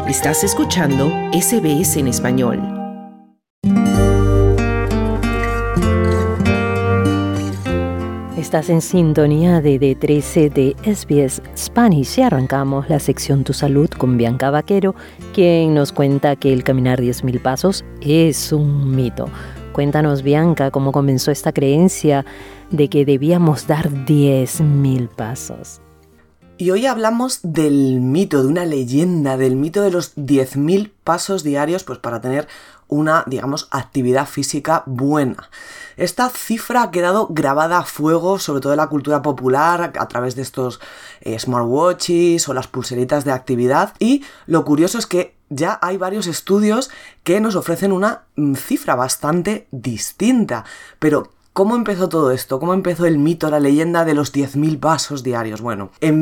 Estás escuchando SBS en español. Estás en sintonía de D13 de SBS Spanish y arrancamos la sección Tu Salud con Bianca Vaquero, quien nos cuenta que el caminar 10.000 pasos es un mito. Cuéntanos, Bianca, cómo comenzó esta creencia de que debíamos dar 10.000 pasos. Y hoy hablamos del mito, de una leyenda, del mito de los 10.000 pasos diarios, pues para tener una, actividad física buena. Esta cifra ha quedado grabada a fuego, sobre todo en la cultura popular, a través de estos smartwatches o las pulseritas de actividad. Y lo curioso es que ya hay varios estudios que nos ofrecen una cifra bastante distinta. Pero ¿cómo empezó todo esto? ¿Cómo empezó el mito, la leyenda de los 10.000 pasos diarios? Bueno, en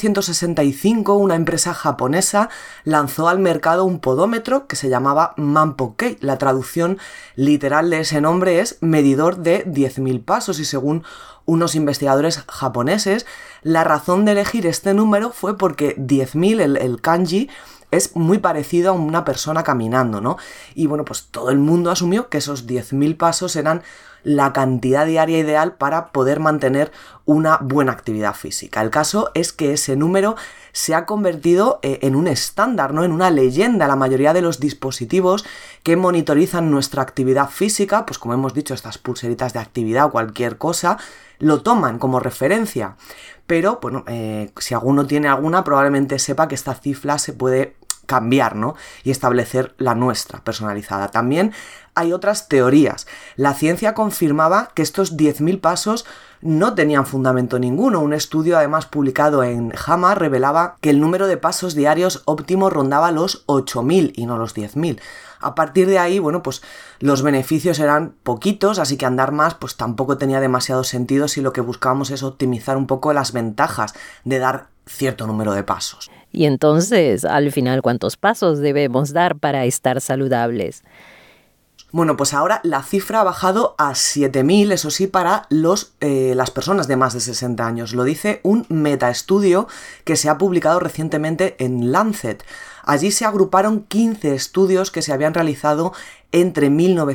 1965 una empresa japonesa lanzó al mercado un podómetro que se llamaba Manpo-kei. La traducción literal de ese nombre es medidor de 10.000 pasos y según unos investigadores japoneses, la razón de elegir este número fue porque 10.000, el kanji, es muy parecido a una persona caminando, ¿no? Y bueno, pues todo el mundo asumió que esos 10.000 pasos eran la cantidad diaria ideal para poder mantener una buena actividad física. El caso es que ese número se ha convertido en un estándar, ¿no? En una leyenda. La mayoría de los dispositivos que monitorizan nuestra actividad física, pues como hemos dicho, estas pulseritas de actividad o cualquier cosa, lo toman como referencia. Pero, bueno, si alguno tiene alguna, probablemente sepa que esta cifra se puede cambiar, ¿no? Y establecer la nuestra, personalizada. También hay otras teorías. La ciencia confirmaba que estos 10.000 pasos no tenían fundamento ninguno. Un estudio, además, publicado en JAMA, revelaba que el número de pasos diarios óptimo rondaba los 8.000 y no los 10.000. A partir de ahí, bueno, pues los beneficios eran poquitos, así que andar más pues tampoco tenía demasiado sentido si lo que buscábamos es optimizar un poco las ventajas de dar cierto número de pasos. Y entonces, al final, ¿cuántos pasos debemos dar para estar saludables? Bueno, pues ahora la cifra ha bajado a 7.000, eso sí, para las personas de más de 60 años. Lo dice un metaestudio que se ha publicado recientemente en Lancet. Allí se agruparon 15 estudios que se habían realizado entre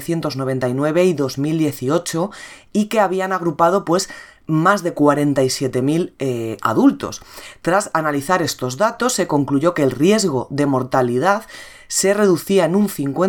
1999 y 2018 y que habían agrupado pues más de 47.000 adultos. Tras analizar estos datos, se concluyó que el riesgo de mortalidad se reducía en un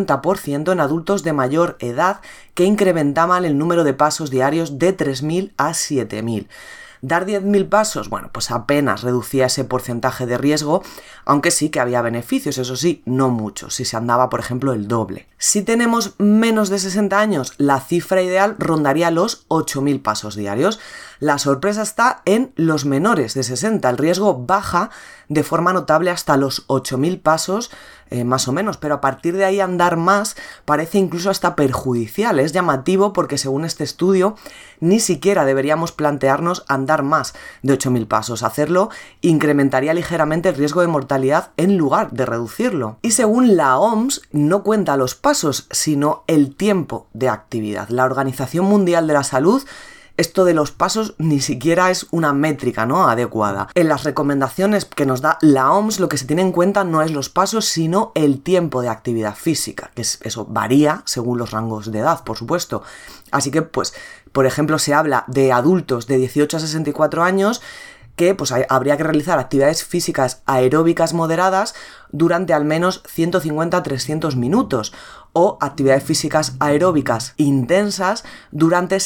50% en adultos de mayor edad que incrementaban el número de pasos diarios de 3.000 a 7.000. Dar 10.000 pasos, bueno, pues apenas reducía ese porcentaje de riesgo, aunque sí que había beneficios, eso sí, no muchos, si se andaba, por ejemplo, el doble. Si tenemos menos de 60 años, la cifra ideal rondaría los 8.000 pasos diarios. La sorpresa está en los menores de 60, el riesgo baja de forma notable hasta los 8.000 pasos, más o menos, pero a partir de ahí andar más parece incluso hasta perjudicial. Es llamativo porque según este estudio ni siquiera deberíamos plantearnos andar más de 8.000 pasos. Hacerlo incrementaría ligeramente el riesgo de mortalidad en lugar de reducirlo. Y según la OMS no cuenta los pasos, sino el tiempo de actividad. La Organización Mundial de la Salud, esto de los pasos ni siquiera es una métrica, ¿no?, adecuada. En las recomendaciones que nos da la OMS lo que se tiene en cuenta no es los pasos, sino el tiempo de actividad física, que eso varía según los rangos de edad, por supuesto. Así que, pues, por ejemplo, se habla de adultos de 18 a 64 años que pues habría que realizar actividades físicas aeróbicas moderadas durante al menos 150 a 300 minutos o actividades físicas aeróbicas intensas durante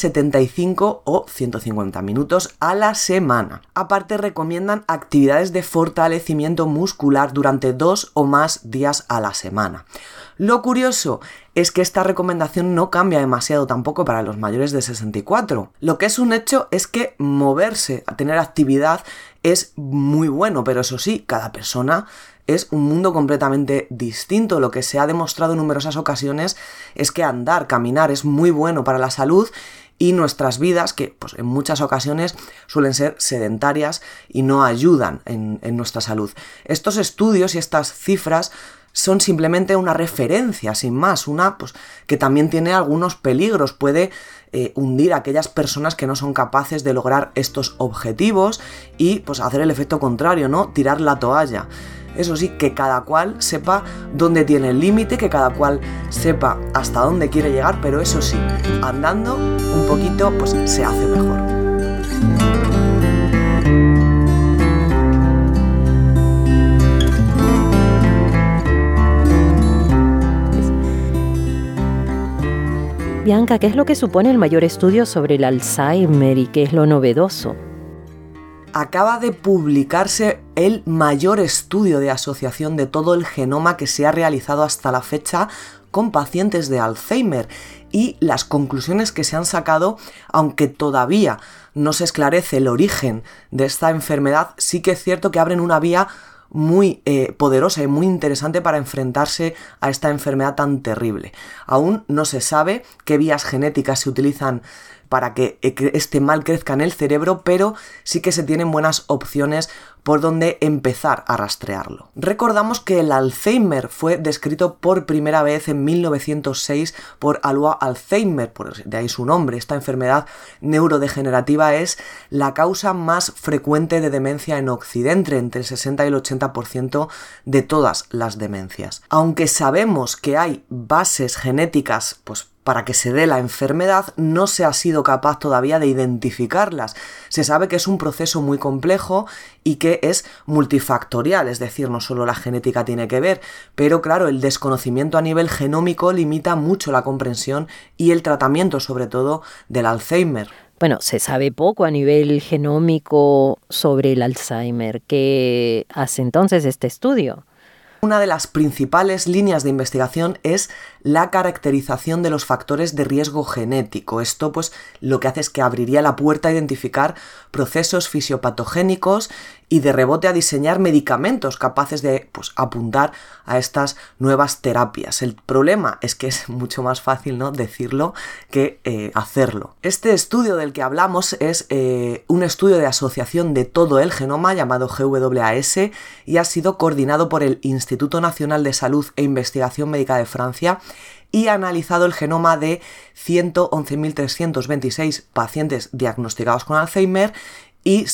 75 o 150 minutos a la semana. Aparte, recomiendan actividades de fortalecimiento muscular durante 2 o más días a la semana. Lo curioso es que esta recomendación no cambia demasiado tampoco para los mayores de 64. Lo que es un hecho es que moverse, tener actividad, es muy bueno, pero eso sí, cada persona es un mundo completamente distinto. Lo que se ha demostrado en numerosas ocasiones es que andar, caminar es muy bueno para la salud y nuestras vidas, que pues en muchas ocasiones suelen ser sedentarias y no ayudan en nuestra salud. Estos estudios y estas cifras son simplemente una referencia, sin más, una pues que también tiene algunos peligros, puede hundir a aquellas personas que no son capaces de lograr estos objetivos y pues hacer el efecto contrario, ¿no? Tirar la toalla. Eso sí, que cada cual sepa dónde tiene el límite, que cada cual sepa hasta dónde quiere llegar, pero eso sí, andando un poquito, pues se hace mejor. Bianca, ¿qué es lo que supone el mayor estudio sobre el Alzheimer y qué es lo novedoso? Acaba de publicarse el mayor estudio de asociación de todo el genoma que se ha realizado hasta la fecha con pacientes de Alzheimer, y las conclusiones que se han sacado, aunque todavía no se esclarece el origen de esta enfermedad, sí que es cierto que abren una vía muy poderosa y muy interesante para enfrentarse a esta enfermedad tan terrible. Aún no se sabe qué vías genéticas se utilizan para que este mal crezca en el cerebro, pero sí que se tienen buenas opciones por donde empezar a rastrearlo. Recordamos que el Alzheimer fue descrito por primera vez en 1906 por Alois Alzheimer, de ahí su nombre. Esta enfermedad neurodegenerativa es la causa más frecuente de demencia en Occidente, entre el 60 y el 80% de todas las demencias. Aunque sabemos que hay bases genéticas, pues para que se dé la enfermedad, no se ha sido capaz todavía de identificarlas. Se sabe que es un proceso muy complejo y que es multifactorial, es decir, no solo la genética tiene que ver, pero claro, el desconocimiento a nivel genómico limita mucho la comprensión y el tratamiento, sobre todo, del Alzheimer. Bueno, se sabe poco a nivel genómico sobre el Alzheimer. ¿Qué hace entonces este estudio? Una de las principales líneas de investigación es la caracterización de los factores de riesgo genético. Esto pues lo que hace es que abriría la puerta a identificar procesos fisiopatogénicos y de rebote a diseñar medicamentos capaces de apuntar a estas nuevas terapias. El problema es que es mucho más fácil, ¿no?, decirlo que hacerlo. Este estudio del que hablamos es un estudio de asociación de todo el genoma llamado GWAS y ha sido coordinado por el Instituto Nacional de Salud e Investigación Médica de Francia y ha analizado el genoma de 111.326 pacientes diagnosticados con Alzheimer y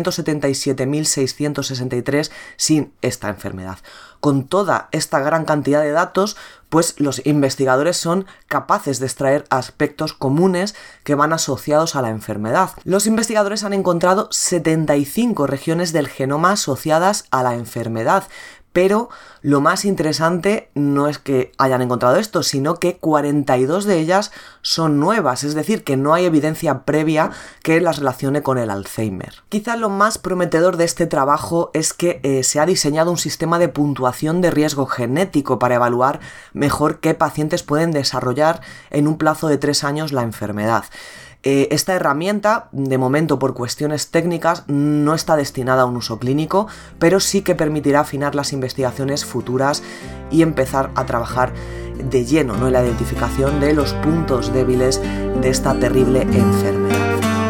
677.663 sin esta enfermedad. Con toda esta gran cantidad de datos, pues los investigadores son capaces de extraer aspectos comunes que van asociados a la enfermedad. Los investigadores han encontrado 75 regiones del genoma asociadas a la enfermedad, pero lo más interesante no es que hayan encontrado esto, sino que 42 de ellas son nuevas, es decir, que no hay evidencia previa que las relacione con el Alzheimer. Quizá lo más prometedor de este trabajo es que se ha diseñado un sistema de puntuación de riesgo genético para evaluar mejor qué pacientes pueden desarrollar en un plazo de 3 años la enfermedad. Esta herramienta, de momento por cuestiones técnicas, no está destinada a un uso clínico, pero sí que permitirá afinar las investigaciones futuras y empezar a trabajar de lleno, ¿no?, en la identificación de los puntos débiles de esta terrible enfermedad.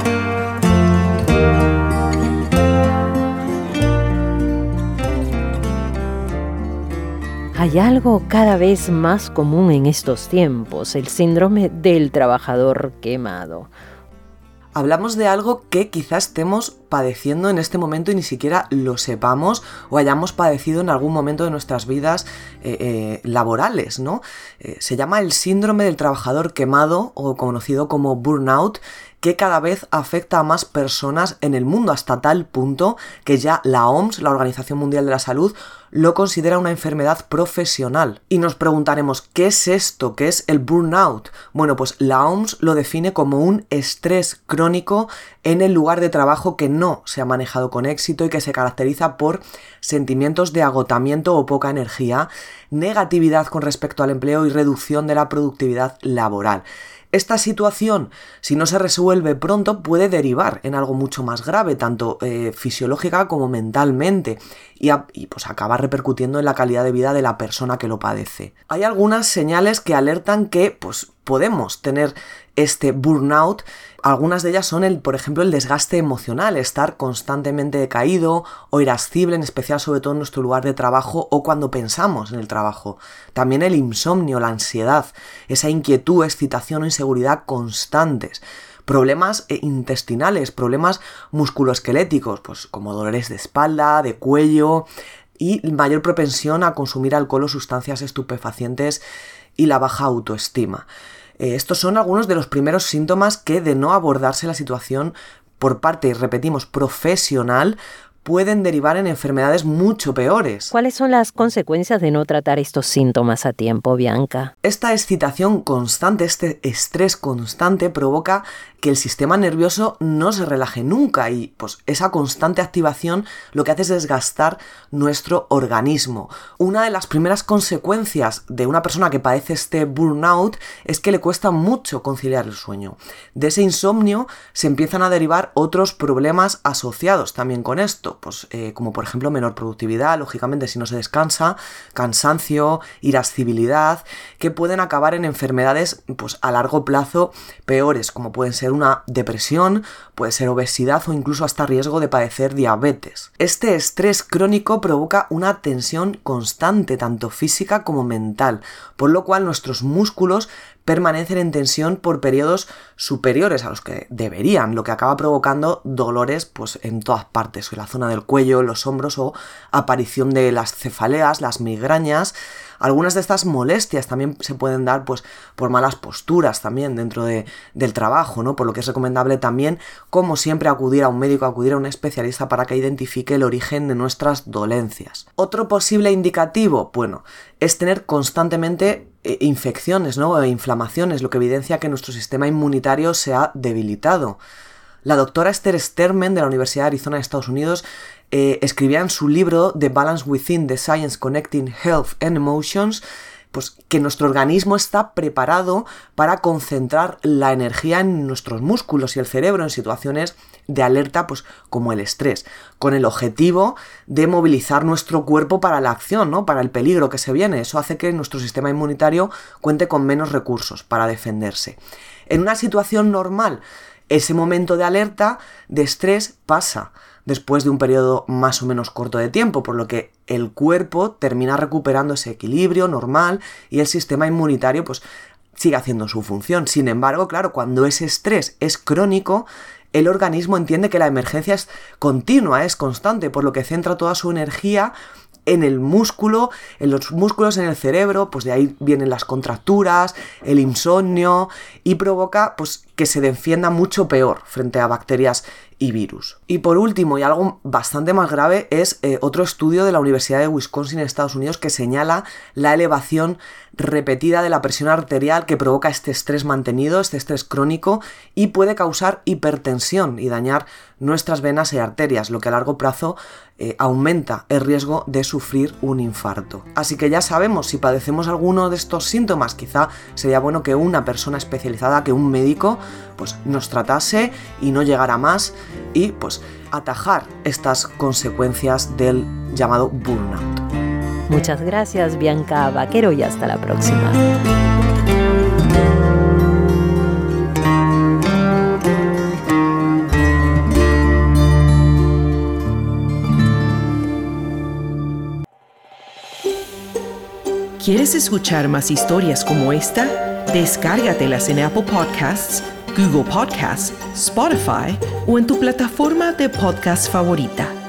Hay algo cada vez más común en estos tiempos, el síndrome del trabajador quemado. Hablamos de algo que quizás estemos padeciendo en este momento y ni siquiera lo sepamos o hayamos padecido en algún momento de nuestras vidas laborales, ¿no? Se llama el síndrome del trabajador quemado, o conocido como burnout, que cada vez afecta a más personas en el mundo, hasta tal punto que ya la OMS, la Organización Mundial de la Salud, lo considera una enfermedad profesional. Y nos preguntaremos, ¿qué es esto? ¿Qué es el burnout? Bueno, pues la OMS lo define como un estrés crónico en el lugar de trabajo que no se ha manejado con éxito y que se caracteriza por sentimientos de agotamiento o poca energía, negatividad con respecto al empleo y reducción de la productividad laboral. Esta situación, si no se resuelve pronto, puede derivar en algo mucho más grave, tanto fisiológica como mentalmente, y pues acaba repercutiendo en la calidad de vida de la persona que lo padece. Hay algunas señales que alertan que pues, podemos tener este burnout. Algunas de ellas son, por ejemplo, el desgaste emocional, estar constantemente decaído o irascible, en especial sobre todo en nuestro lugar de trabajo o cuando pensamos en el trabajo. También el insomnio, la ansiedad, esa inquietud, excitación o inseguridad constantes. Problemas intestinales, problemas musculoesqueléticos, pues como dolores de espalda, de cuello, y mayor propensión a consumir alcohol o sustancias estupefacientes y la baja autoestima. Estos son algunos de los primeros síntomas que, de no abordarse la situación por parte, repetimos, profesional, pueden derivar en enfermedades mucho peores. ¿Cuáles son las consecuencias de no tratar estos síntomas a tiempo, Bianca? Esta excitación constante, este estrés constante provoca que el sistema nervioso no se relaje nunca y pues esa constante activación lo que hace es desgastar nuestro organismo. Una de las primeras consecuencias de una persona que padece este burnout es que le cuesta mucho conciliar el sueño. De ese insomnio se empiezan a derivar otros problemas asociados también con esto, pues como por ejemplo menor productividad, lógicamente si no se descansa, cansancio, irascibilidad, que pueden acabar en enfermedades pues a largo plazo peores, como pueden ser una depresión, puede ser obesidad o incluso hasta riesgo de padecer diabetes. Este estrés crónico provoca una tensión constante, tanto física como mental, por lo cual nuestros músculos permanecen en tensión por periodos superiores a los que deberían, lo que acaba provocando dolores pues en todas partes, en la zona del cuello, los hombros o aparición de las cefaleas, las migrañas. Algunas de estas molestias también se pueden dar pues por malas posturas también dentro del trabajo, ¿no? Por lo que es recomendable también, como siempre, acudir a un médico, acudir a un especialista para que identifique el origen de nuestras dolencias. Otro posible indicativo, bueno, es tener constantemente infecciones, ¿no? O inflamaciones, lo que evidencia que nuestro sistema inmunitario se ha debilitado. La doctora Esther Sterman de la Universidad de Arizona de Estados Unidos escribía en su libro The Balance Within: The Science Connecting Health and Emotions, pues que nuestro organismo está preparado para concentrar la energía en nuestros músculos y el cerebro en situaciones de alerta, pues como el estrés, con el objetivo de movilizar nuestro cuerpo para la acción, ¿no? Para el peligro que se viene. Eso hace que nuestro sistema inmunitario cuente con menos recursos para defenderse. En una situación normal, ese momento de alerta, de estrés, pasa después de un periodo más o menos corto de tiempo, por lo que el cuerpo termina recuperando ese equilibrio normal y el sistema inmunitario pues sigue haciendo su función. Sin embargo, claro, cuando ese estrés es crónico, el organismo entiende que la emergencia es continua, es constante, por lo que centra toda su energía en el músculo, en los músculos, en el cerebro, pues de ahí vienen las contracturas, el insomnio y provoca pues que se defienda mucho peor frente a bacterias y virus. Y por último, y algo bastante más grave, es otro estudio de la Universidad de Wisconsin en Estados Unidos que señala la elevación repetida de la presión arterial que provoca este estrés mantenido, este estrés crónico, y puede causar hipertensión y dañar nuestras venas y arterias, lo que a largo plazo aumenta el riesgo de sufrir un infarto. Así que ya sabemos, si padecemos alguno de estos síntomas, quizá sería bueno que una persona especializada, que un médico, pues nos tratase y no llegara más y pues atajar estas consecuencias del llamado burnout. Muchas gracias, Bianca Vaquero, y hasta la próxima. ¿Quieres escuchar más historias como esta? Descárgatelas en Apple Podcasts, Google Podcasts, Spotify o en tu plataforma de podcast favorita.